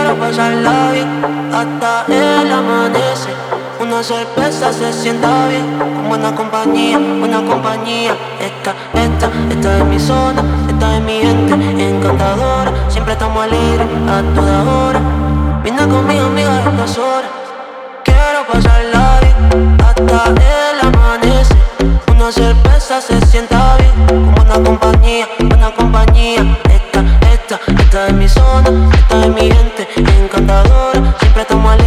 quiero pasarla bien hasta el amanecer. Una cerveza se sienta bien, con buena compañía, buena compañía. Esta es mi zona, esta es mi gente encantadora. Siempre estamos alegres a toda hora. Vine con mis amigas en las horas. Quiero pasarla bien hasta el amanecer. Una cerveza se sienta bien, con buena compañía, buena compañía. Esta es mi zona, esta es mi gente encantadora. Siempre estamos alegres